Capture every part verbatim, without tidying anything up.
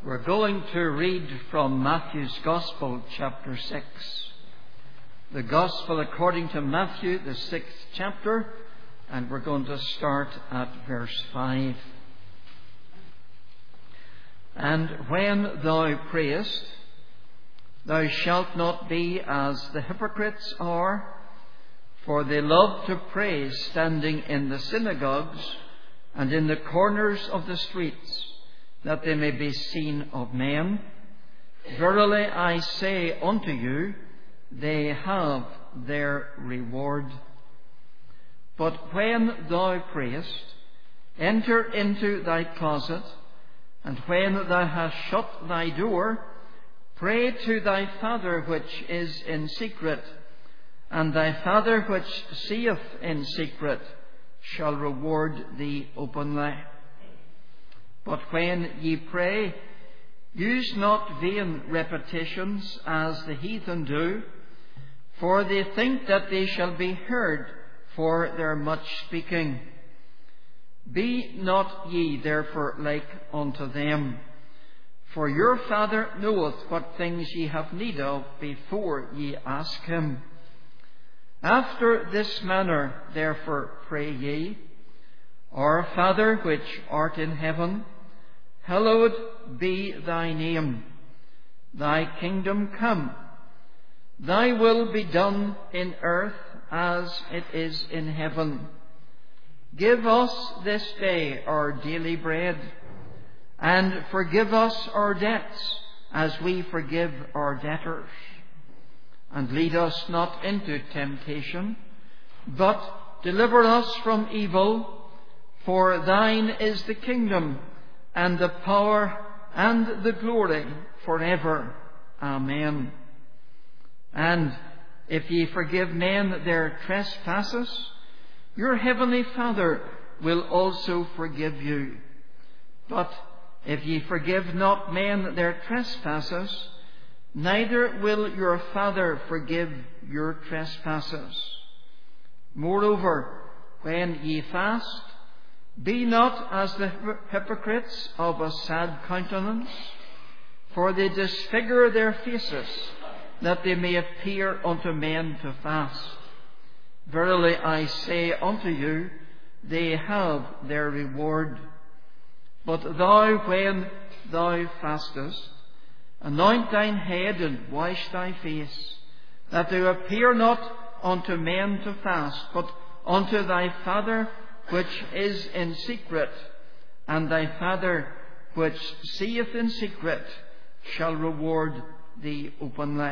We're going to read from Matthew's Gospel, chapter six. The Gospel according to Matthew, the sixth chapter, and we're going to start at verse five. And when thou prayest, thou shalt not be as the hypocrites are, for they love to pray standing in the synagogues and in the corners of the streets, that they may be seen of men. Verily I say unto you, they have their reward. But when thou prayest, enter into thy closet, and when thou hast shut thy door, pray to thy Father which is in secret, and thy Father which seeth in secret shall reward thee openly. But when ye pray, use not vain repetitions as the heathen do, for they think that they shall be heard for their much speaking. Be not ye therefore like unto them, for your Father knoweth what things ye have need of before ye ask him. After this manner therefore pray ye: Our Father which art in heaven, hallowed be thy name. Thy kingdom come. Thy will be done in earth as it is in heaven. Give us this day our daily bread, and forgive us our debts as we forgive our debtors. And lead us not into temptation, but deliver us from evil. For thine is the kingdom, and the power, and the glory, forever. Amen. And if ye forgive men their trespasses, your heavenly Father will also forgive you. But if ye forgive not men their trespasses, neither will your Father forgive your trespasses. Moreover, when ye fast, be not as the hypocrites of a sad countenance, for they disfigure their faces, that they may appear unto men to fast. Verily I say unto you, they have their reward. But thou, when thou fastest, anoint thine head and wash thy face, that thou appear not unto men to fast, but unto thy Father which is in secret, and thy Father which seeth in secret shall reward thee openly.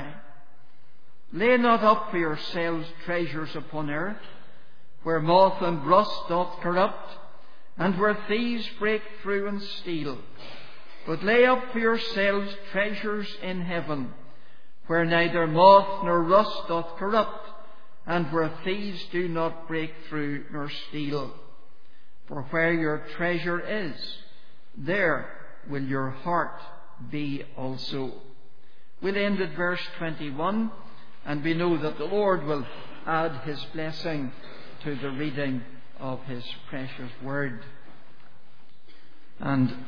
Lay not up for yourselves treasures upon earth, where moth and rust doth corrupt, and where thieves break through and steal. But lay up for yourselves treasures in heaven, where neither moth nor rust doth corrupt, and where thieves do not break through nor steal. For where your treasure is, there will your heart be also. We'll end at verse twenty-one, and we know that the Lord will add his blessing to the reading of his precious word. And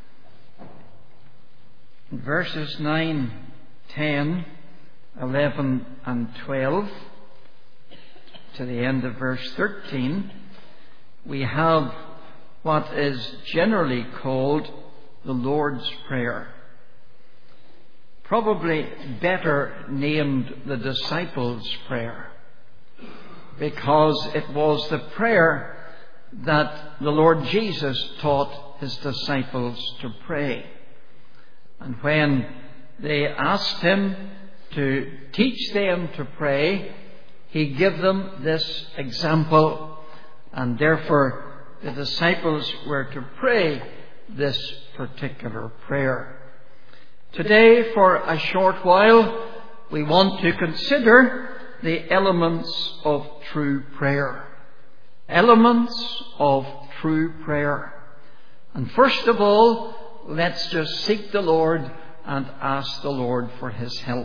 verses nine, ten, eleven and twelve to the end of verse thirteen, we have what is generally called the Lord's Prayer, probably better named the Disciples' Prayer, because it was the prayer that the Lord Jesus taught his disciples to pray. And when they asked him to teach them to pray, he gave them this example, and therefore the disciples were to pray this particular prayer. Today, for a short while, we want to consider the elements of true prayer. Elements of true prayer. And first of all, let's just seek the Lord and ask the Lord for his help.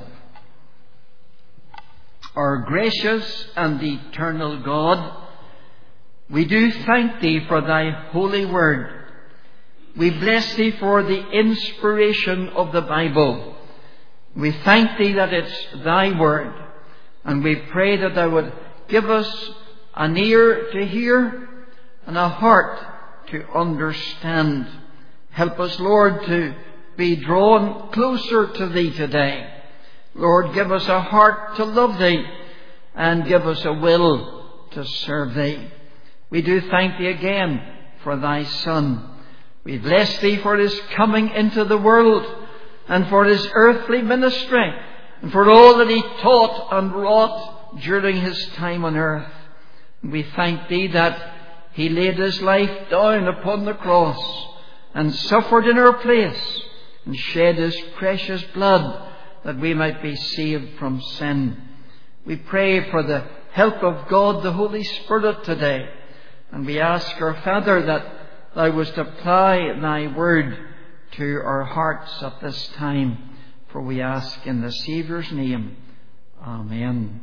Our gracious and eternal God, we do thank thee for thy holy word. We bless Thee for the inspiration of the Bible. We thank Thee that it's Thy Word, and we pray that Thou would give us an ear to hear and a heart to understand. Help us, Lord, to be drawn closer to Thee today. Lord, give us a heart to love Thee and give us a will to serve Thee. We do thank Thee again for Thy Son. We bless Thee for His coming into the world and for His earthly ministry and for all that He taught and wrought during His time on earth. We thank Thee that He laid His life down upon the cross and suffered in our place and shed His precious blood that we might be saved from sin. We pray for the help of God the Holy Spirit today, and we ask our Father that Thou wouldst apply Thy word to our hearts at this time, for we ask in the Saviour's name. Amen.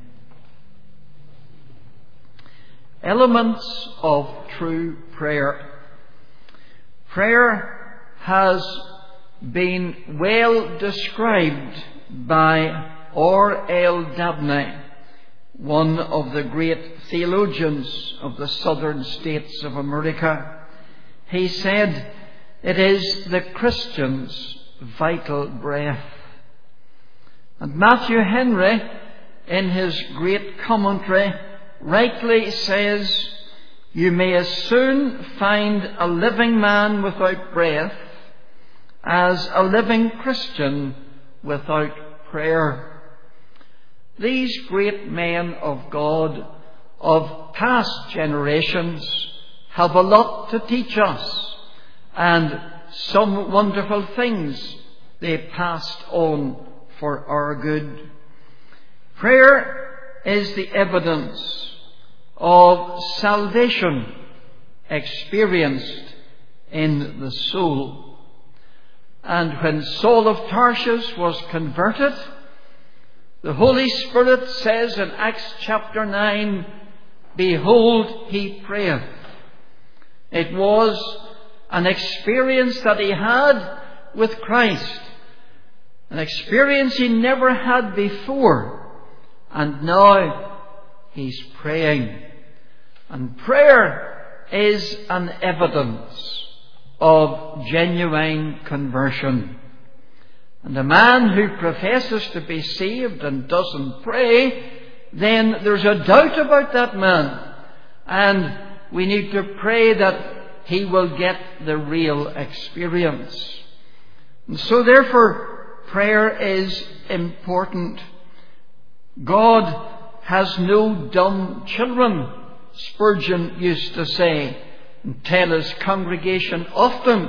Elements of true prayer. Prayer has been well described by R L Dabney, one of the great theologians of the southern states of America. He said, "It is the Christian's vital breath." And Matthew Henry, in his great commentary, rightly says, "You may as soon find a living man without breath as a living Christian without prayer." These great men of God of past generations have a lot to teach us, and some wonderful things they passed on for our good. Prayer is the evidence of salvation experienced in the soul. And when Saul of Tarshish was converted, the Holy Spirit says in Acts chapter nine, "Behold, he prayeth." It was an experience that he had with Christ, an experience he never had before, and now he's praying. And prayer is an evidence of genuine conversion. And a man who professes to be saved and doesn't pray, then there's a doubt about that man. And we need to pray that he will get the real experience. And so therefore, prayer is important. God has no dumb children, Spurgeon used to say, and tell his congregation often.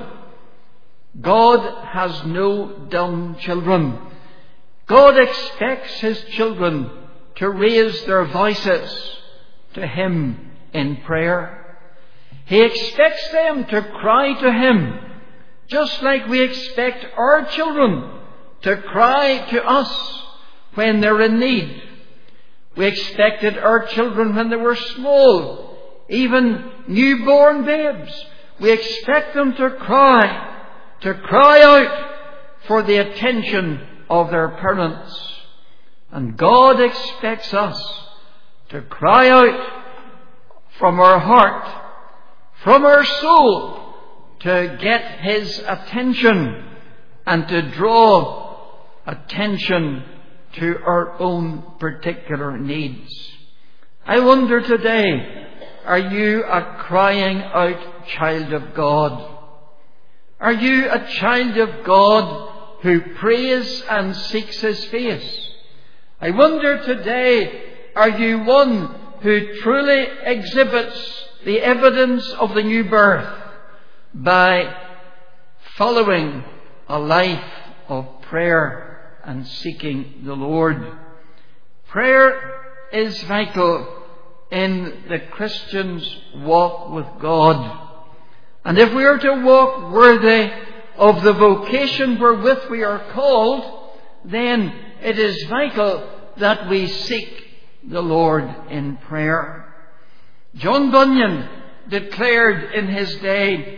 God has no dumb children. God expects His children to raise their voices to Him in prayer. He expects them to cry to Him, just like we expect our children to cry to us when they're in need. We expected our children when they were small, even newborn babes. We expect them to cry, to cry out for the attention of their parents. And God expects us to cry out from our heart, from our soul, to get His attention and to draw attention to our own particular needs. I wonder today, are you a crying out child of God? Are you a child of God who prays and seeks His face? I wonder today, are you one who truly exhibits the evidence of the new birth by following a life of prayer and seeking the Lord? Prayer is vital in the Christian's walk with God. And if we are to walk worthy of the vocation wherewith we are called, then it is vital that we seek the Lord in prayer. John Bunyan declared in his day,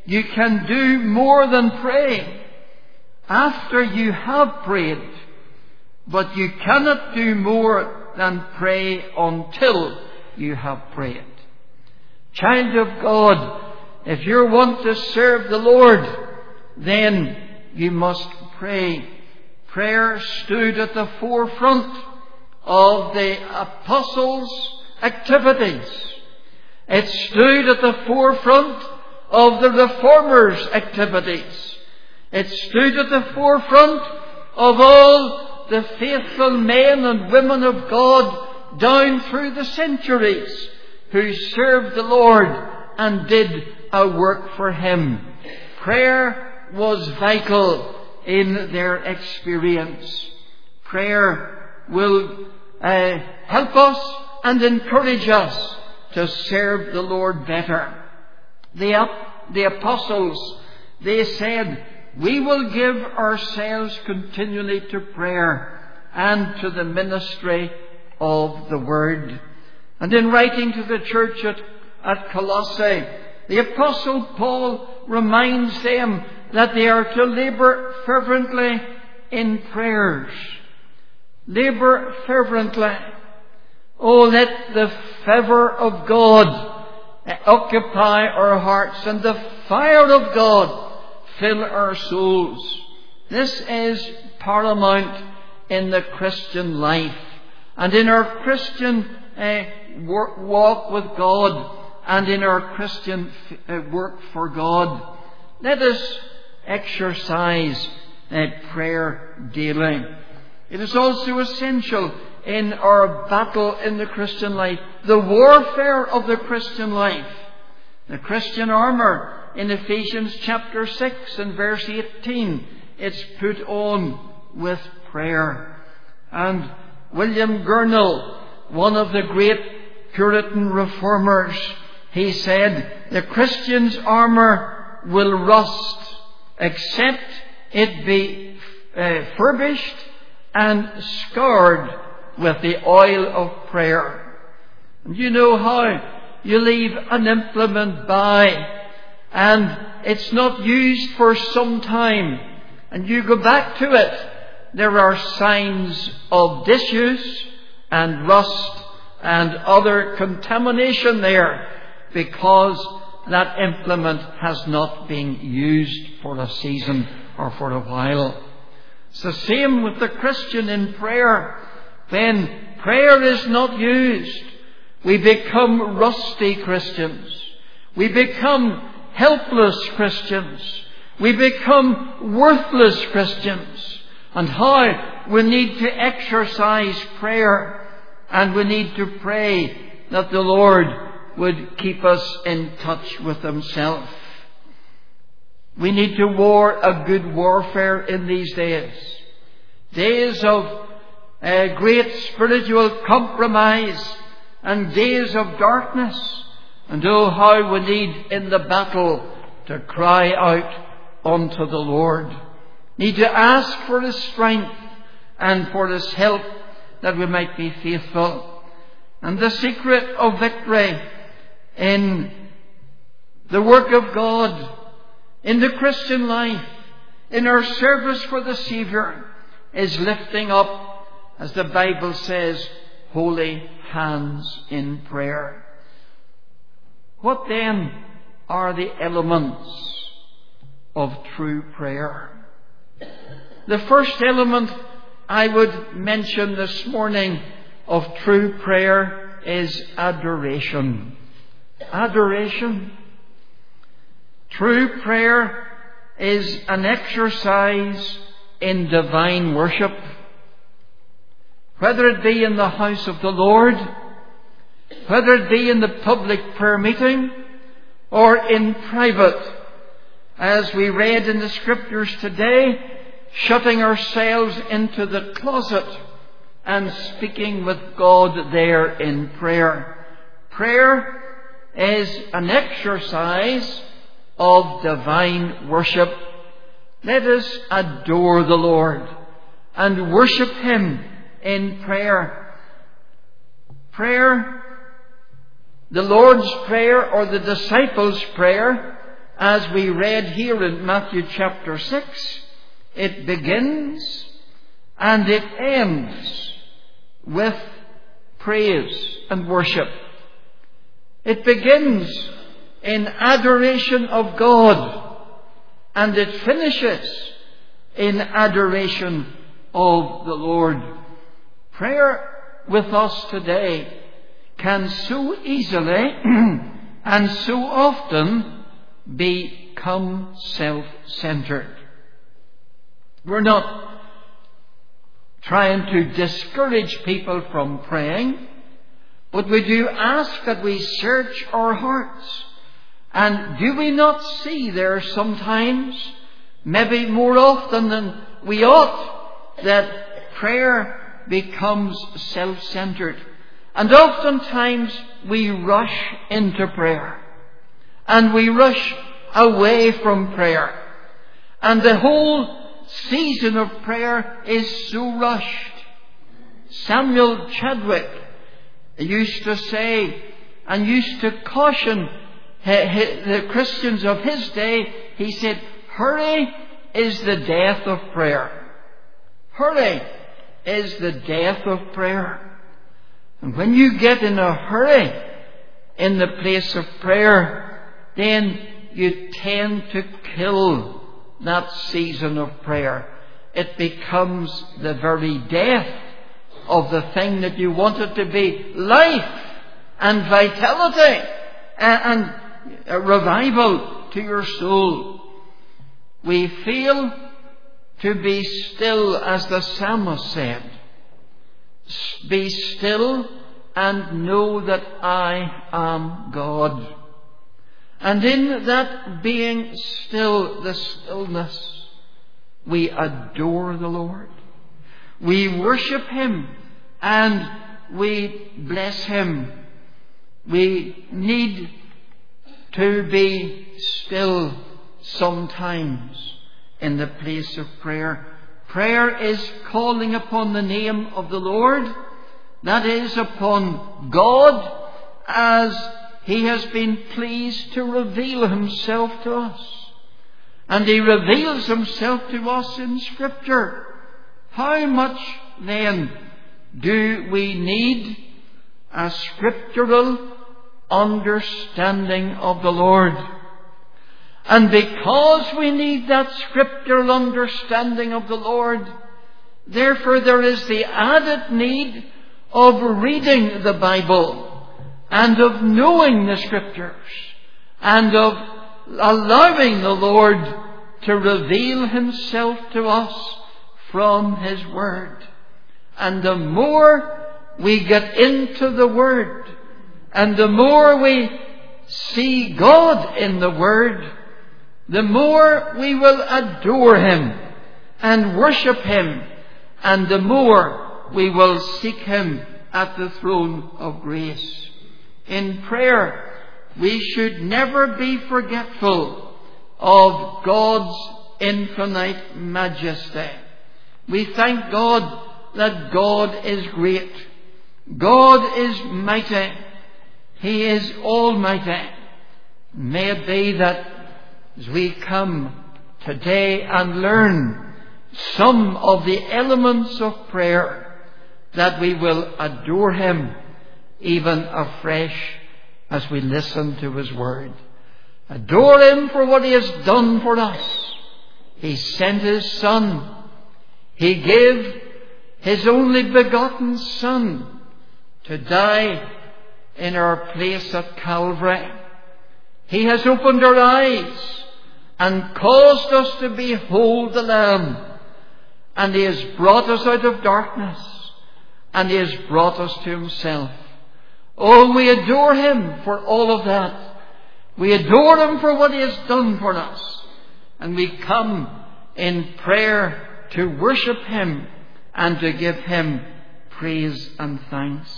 you can do more than pray after you have prayed, but you cannot do more than pray until you have prayed. Child of God, if you want to serve the Lord, then you must pray. Prayer stood at the forefront of the apostles' activities. It stood at the forefront of the reformers' activities. It stood at the forefront of all the faithful men and women of God down through the centuries who served the Lord and did a work for Him. Prayer was vital in their experience. Prayer will uh, help us and encourage us to serve the Lord better. The, the apostles, they said, we will give ourselves continually to prayer and to the ministry of the Word. And in writing to the church at, at Colossae, the Apostle Paul reminds them that they are to labour fervently in prayers. Labour fervently. Oh, let the favour of God occupy our hearts and the fire of God fill our souls. This is paramount in the Christian life and in our Christian uh, work, walk with God and in our Christian uh, work for God. Let us exercise uh, prayer daily. It is also essential in our battle in the Christian life, the warfare of the Christian life. The Christian armour in Ephesians chapter six and verse eighteen, it's put on with prayer. And William Gurnall, one of the great Puritan reformers, he said, the Christian's armour will rust except it be uh, furbished and scoured with the oil of prayer. And you know how you leave an implement by and it's not used for some time and you go back to it. There are signs of disuse and rust and other contamination there because that implement has not been used for a season or for a while. It's the same with the Christian in prayer. When prayer is not used, we become rusty Christians. We become helpless Christians. We become worthless Christians. And how we need to exercise prayer, and we need to pray that the Lord would keep us in touch with Himself. We need to war a good warfare in these days. Days of uh, great spiritual compromise and days of darkness. And oh, how we need in the battle to cry out unto the Lord. Need to ask for His strength and for His help that we might be faithful. And the secret of victory in the work of God, in the Christian life, in our service for the Saviour, is lifting up, as the Bible says, holy hands in prayer. What then are the elements of true prayer? The first element I would mention this morning of true prayer is adoration. Adoration. True prayer is an exercise in divine worship. Whether it be in the house of the Lord, whether it be in the public prayer meeting, or in private, as we read in the Scriptures today, shutting ourselves into the closet and speaking with God there in prayer. Prayer is an exercise of divine worship. Let us adore the Lord and worship Him in prayer. Prayer, the Lord's Prayer or the disciples' prayer, as we read here in Matthew chapter six, it begins and it ends with praise and worship. It begins in adoration of God, and it finishes in adoration of the Lord. Prayer with us today can so easily and so often become self-centered. We're not trying to discourage people from praying, but we do ask that we search our hearts. And do we not see there sometimes, maybe more often than we ought, that prayer becomes self-centered? And oftentimes we rush into prayer, and we rush away from prayer, and the whole season of prayer is so rushed. Samuel Chadwick used to say and used to caution the Christians of his day. He said, hurry is the death of prayer. Hurry is the death of prayer. And when you get in a hurry in the place of prayer, then you tend to kill that season of prayer. It becomes the very death of the thing that you wanted to be life and vitality and revival to your soul. We fail to be still, as the psalmist said. Be still and know that I am God. And in that being still, the stillness, we adore the Lord. We worship Him and we bless Him. We need to be still sometimes in the place of prayer. Prayer is calling upon the name of the Lord, that is, upon God, as He has been pleased to reveal Himself to us. And He reveals Himself to us in Scripture. How much then do we need a scriptural understanding of the Lord? And because we need that scriptural understanding of the Lord, therefore there is the added need of reading the Bible and of knowing the Scriptures and of allowing the Lord to reveal Himself to us from His Word. And the more we get into the Word, and the more we see God in the Word, the more we will adore Him and worship Him, and the more we will seek Him at the throne of grace. In prayer, we should never be forgetful of God's infinite majesty. We thank God that God is great. God is mighty. He is almighty. May it be that as we come today and learn some of the elements of prayer, that we will adore Him even afresh as we listen to His Word. Adore Him for what He has done for us. He sent His Son. He gave His only begotten Son to die in our place at Calvary. He has opened our eyes and caused us to behold the Lamb. And He has brought us out of darkness, and He has brought us to Himself. Oh, we adore Him for all of that. We adore Him for what He has done for us. And we come in prayer to worship Him and to give Him praise and thanks.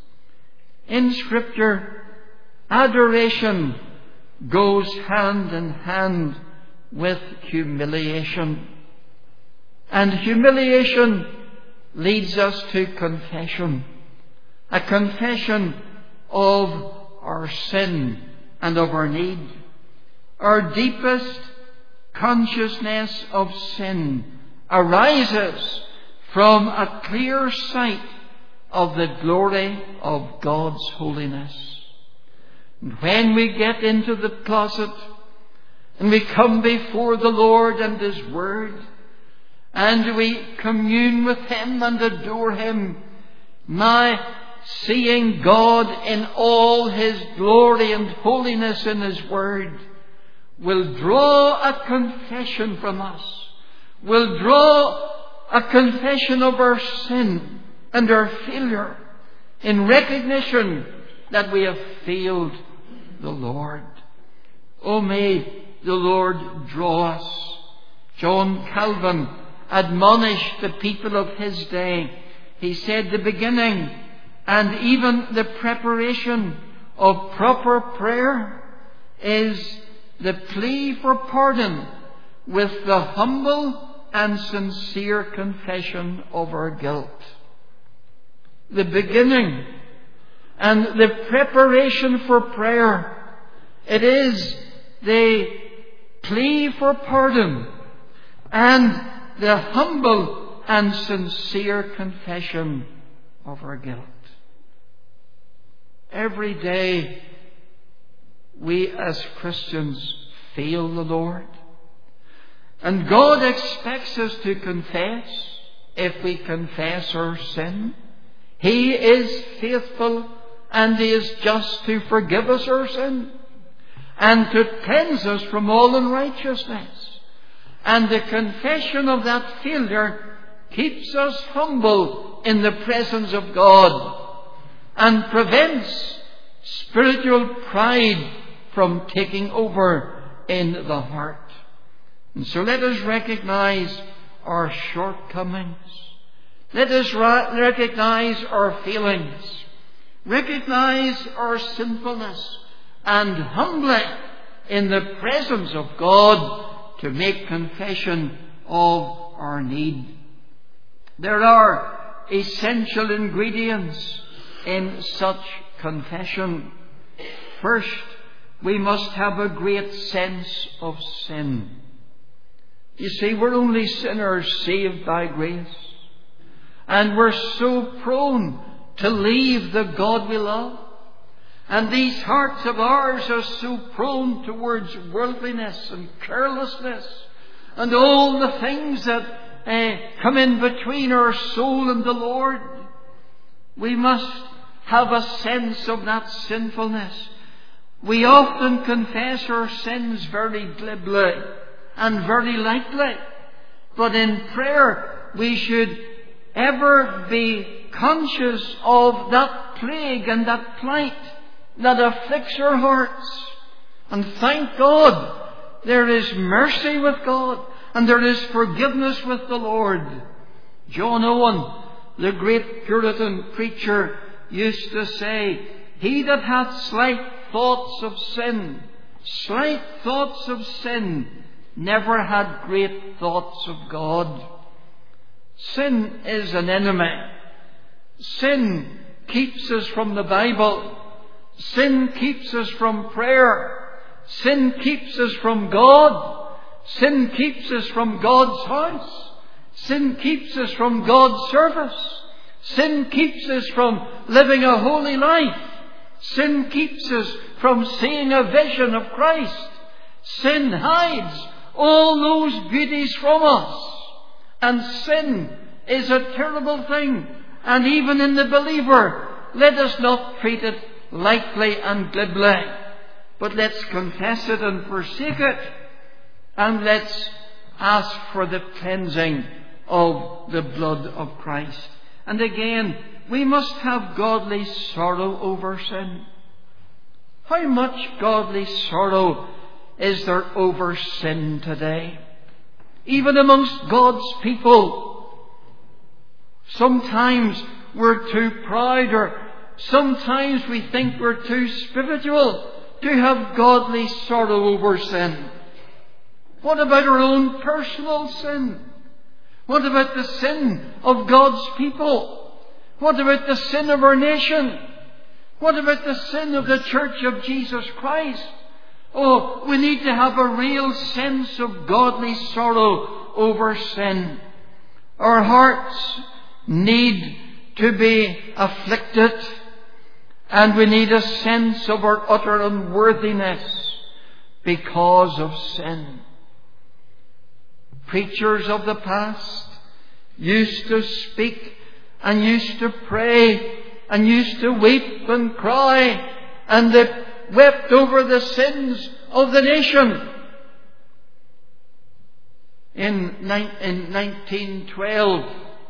In Scripture, adoration goes hand in hand with humiliation. And humiliation leads us to confession. A confession of our sin and of our need. our deepest consciousness of sin arises from a clear sight of the glory of God's holiness. And when we get into the closet and we come before the Lord and His Word, and we commune with Him and adore Him, my seeing God in all His glory and holiness in His Word will draw a confession from us, will draw a confession of our sin and our failure in recognition that we have failed the Lord. Oh, may the Lord draw us. John Calvin admonished the people of his day. He said the beginning and even the preparation of proper prayer is the plea for pardon with the humble and sincere confession of our guilt. The beginning and the preparation for prayer, it is the plea for pardon and the humble and sincere confession of our guilt. Every day we as Christians fail the Lord. And God expects us to confess if we confess our sin. He is faithful and He is just to forgive us our sin and to cleanse us from all unrighteousness. And the confession of that failure keeps us humble in the presence of God and prevents spiritual pride from taking over in the heart. And so let us recognize our shortcomings. Let us ra- recognize our failings. Recognize our sinfulness and humbly in the presence of God to make confession of our need. There are essential ingredients in such confession. First, we must have a great sense of sin. You see, we're only sinners saved by grace. And we're so prone to leave the God we love. And these hearts of ours are so prone towards worldliness and carelessness and all the things that uh, come in between our soul and the Lord. We must have a sense of that sinfulness. We often confess our sins very glibly and very lightly. But in prayer we should ever be conscious of that plague and that plight that afflicts our hearts. And thank God there is mercy with God and there is forgiveness with the Lord. John Owen, the great Puritan preacher, used to say, "He that hath slight thoughts of sin, slight thoughts of sin, never had great thoughts of God." Sin is an enemy. Sin keeps us from the Bible. Sin keeps us from prayer. Sin keeps us from God. Sin keeps us from God's house. Sin keeps us from God's service. Sin keeps us from living a holy life. Sin keeps us from seeing a vision of Christ. Sin hides all those beauties from us. And sin is a terrible thing. And even in the believer, let us not treat it lightly and glibly, but let's confess it and forsake it, and let's ask for the cleansing of the blood of Christ. And again, we must have godly sorrow over sin. How much godly sorrow is there over sin today? Even amongst God's people. Sometimes we're too proud, or sometimes we think we're too spiritual to have godly sorrow over sin. What about our own personal sin? What about the sin of God's people? What about the sin of our nation? What about the sin of the Church of Jesus Christ? Oh, we need to have a real sense of godly sorrow over sin. Our hearts need to be afflicted, and we need a sense of our utter unworthiness because of sin. Preachers of the past used to speak and used to pray and used to weep and cry, and they wept over the sins of the nation. In, in nineteen twelve,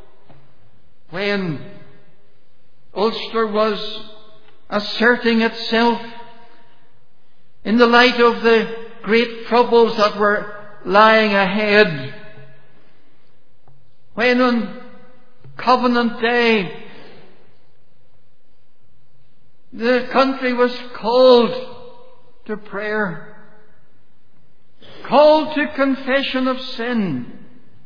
when Ulster was asserting itself in the light of the great troubles that were lying ahead, when on Covenant Day the country was called to prayer, called to confession of sin,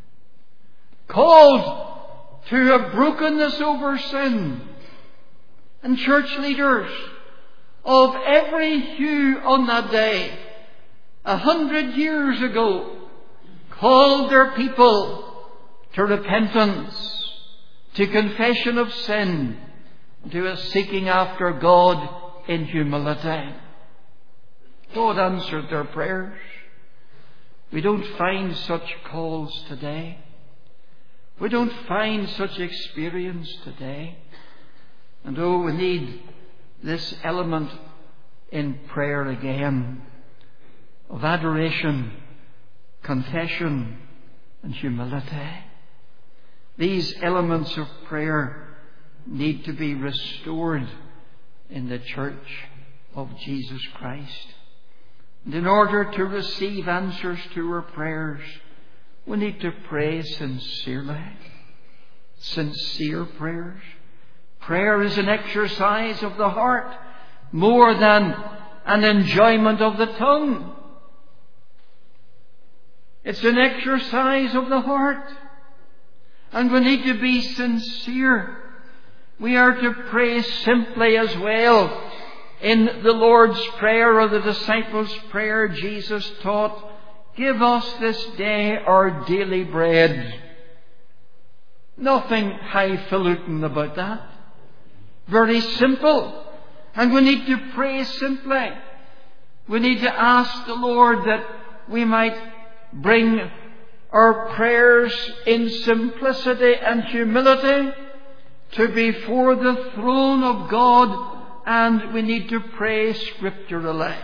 called to a brokenness over sin, and church leaders of every hue on that day, a hundred years ago, called their people to repentance, to confession of sin, to a seeking after God in humility. God answered their prayers. We don't find such calls today. We don't find such experience today. And oh, we need this element in prayer again of adoration, confession, and humility. These elements of prayer need to be restored in the Church of Jesus Christ. And in order to receive answers to our prayers, we need to pray sincerely. Sincere prayers. Prayer is an exercise of the heart more than an enjoyment of the tongue. It's an exercise of the heart. And we need to be sincere. We are to pray simply as well. In the Lord's Prayer or the disciples' prayer, Jesus taught, "Give us this day our daily bread." Nothing highfalutin about that. Very simple. And we need to pray simply. We need to ask the Lord that we might bring our prayers in simplicity and humility to before the throne of God, and we need to pray scripturally.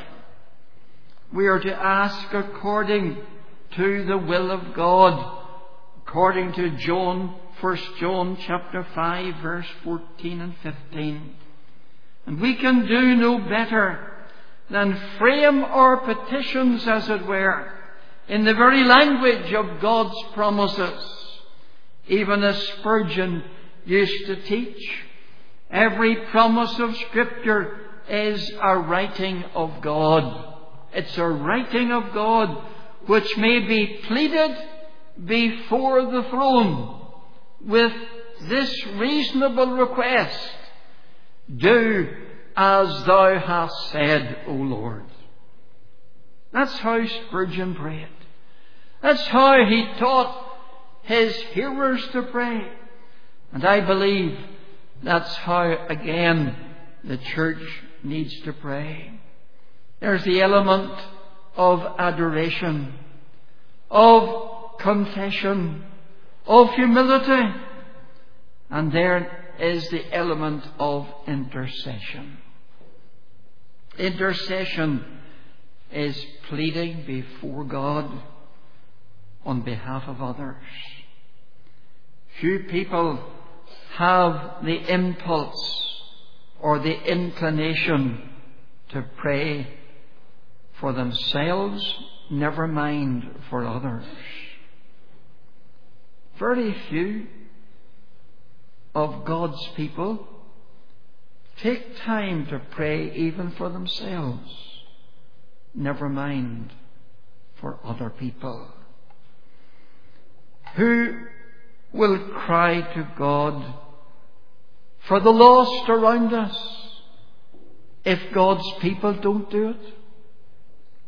We are to ask according to the will of God, according to John, First John chapter five, verse fourteen and fifteen. And we can do no better than frame our petitions, as it were, in the very language of God's promises. Even as Spurgeon used to teach, every promise of Scripture is a writing of God. It's a writing of God which may be pleaded before the throne with this reasonable request: "Do as thou hast said, O Lord." That's how Spurgeon prayed. That's how he taught his hearers to pray. And I believe that's how, again, the church needs to pray. There's the element of adoration, of confession, of humility. And there is the element of intercession. Intercession is pleading before God on behalf of others. Few people have the impulse or the inclination to pray for themselves, never mind for others. Very few of God's people take time to pray even for themselves, never mind for other people. Who will cry to God for the lost around us if God's people don't do it?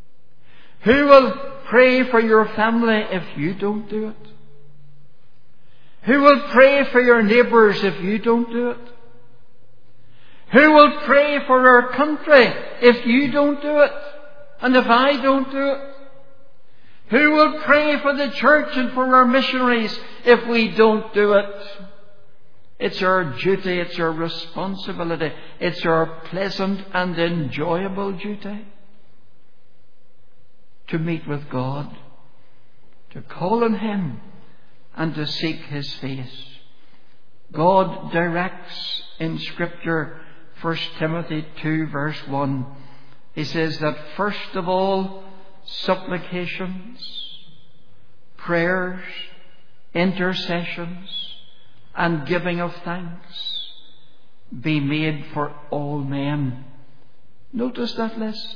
Who will pray for your family if you don't do it? Who will pray for your neighbours if you don't do it? Who will pray for our country if you don't do it? And if I don't do it? Who will pray for the church and for our missionaries if we don't do it? It's our duty, it's our responsibility, it's our pleasant and enjoyable duty to meet with God, to call on Him and to seek His face. God directs in Scripture, First Timothy two verse one, He says that first of all, supplications, prayers, intercessions, and giving of thanks be made for all men. Notice that list.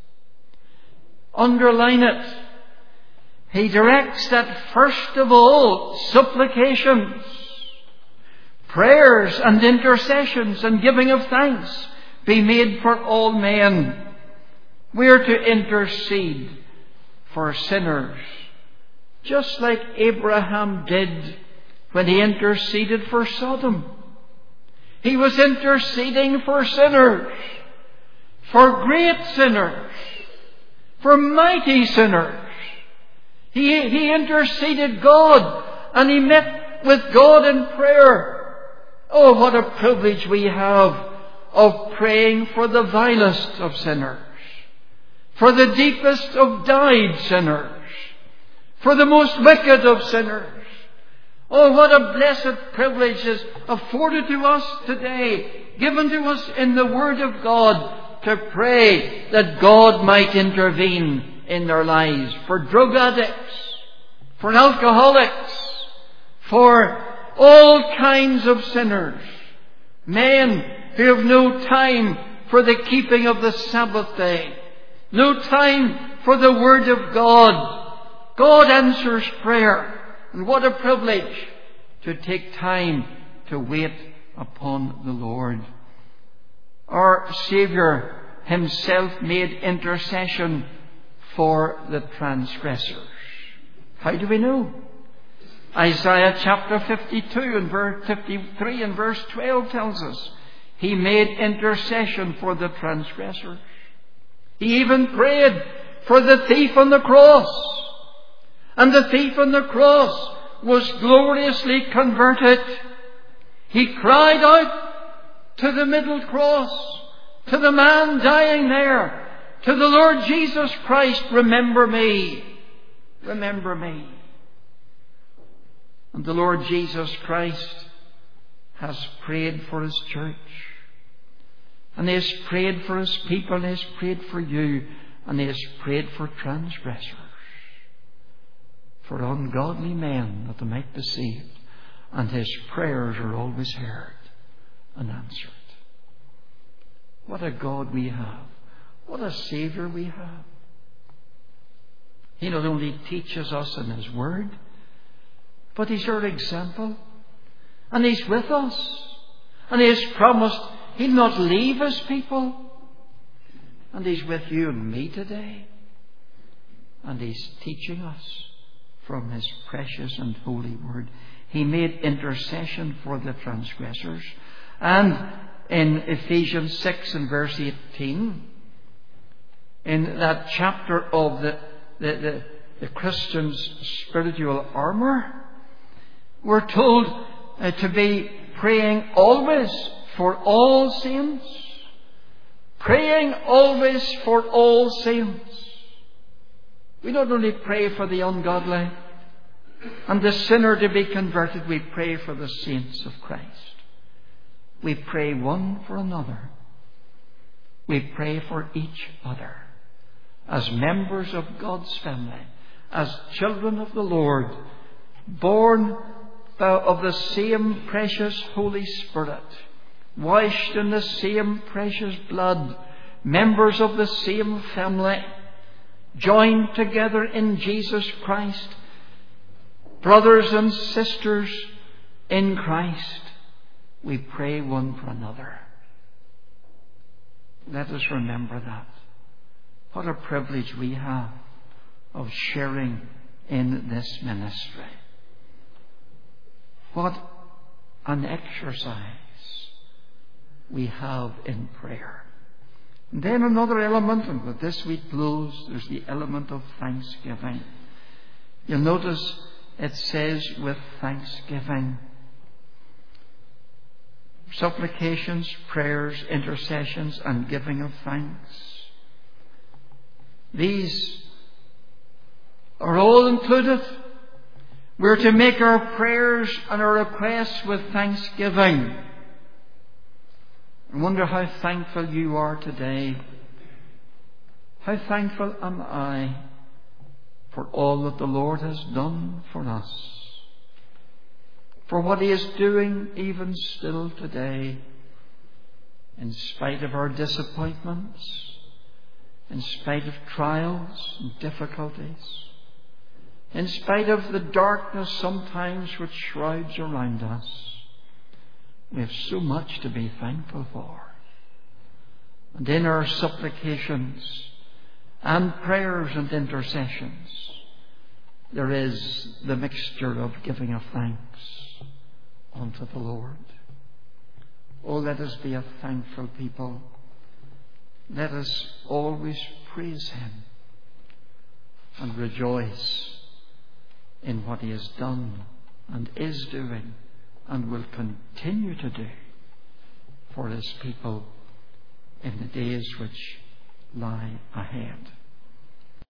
Underline it. He directs that first of all, supplications, prayers and intercessions and giving of thanks be made for all men. We are to intercede for sinners, just like Abraham did when he interceded for Sodom. He was interceding for sinners, for great sinners, for mighty sinners. He, he interceded God, and he met with God in prayer. Oh, what a privilege we have of praying for the vilest of sinners, for the deepest of dyed sinners, for the most wicked of sinners. Oh, what a blessed privilege is afforded to us today, given to us in the Word of God, to pray that God might intervene in their lives, for drug addicts, for alcoholics, for all kinds of sinners, men who have no time for the keeping of the Sabbath day, no time for the Word of God. God answers prayer. And what a privilege to take time to wait upon the Lord. Our Saviour Himself made intercession for the transgressors. How do we know? Isaiah chapter fifty-two and verse fifty-three and verse twelve tells us He made intercession for the transgressors. He even prayed for the thief on the cross. And the thief on the cross was gloriously converted. He cried out to the middle cross, to the man dying there, to the Lord Jesus Christ, remember me, remember me. And the Lord Jesus Christ has prayed for His church. And He has prayed for His people, and He has prayed for you, and He has prayed for transgressors, for ungodly men, that they might be saved. And His prayers are always heard and answered. What a God we have. What a Saviour we have. He not only teaches us in His Word, but He's our example. And He's with us. And He has promised He'll not leave His people. And He's with you and me today. And He's teaching us from His precious and holy Word. He made intercession for the transgressors. And in Ephesians six and verse eighteen, in that chapter of the, the, the, the Christian's spiritual armour, we're told uh, to be praying always for all saints. Praying always for all saints. We not only pray for the ungodly and the sinner to be converted, we pray for the saints of Christ. We pray one for another. We pray for each other as members of God's family, as children of the Lord, born of the same precious Holy Spirit, washed in the same precious blood, members of the same family, joined together in Jesus Christ, brothers and sisters in Christ. We pray one for another. Let us remember that. What a privilege we have of sharing in this ministry. What an exercise we have in prayer. And then another element, and with this we close, there's the element of thanksgiving. You'll notice it says with thanksgiving. Supplications, prayers, intercessions, and giving of thanks. These are all included. We're to make our prayers and our requests with thanksgiving. I wonder how thankful you are today. How thankful am I for all that the Lord has done for us, for what He is doing even still today, in spite of our disappointments, in spite of trials and difficulties, in spite of the darkness sometimes which shrouds around us. We have so much to be thankful for. And in our supplications and prayers and intercessions, there is the mixture of giving of thanks unto the Lord. Oh, let us be a thankful people. Let us always praise Him and rejoice in what He has done and is doing and will continue to do for His people in the days which lie ahead.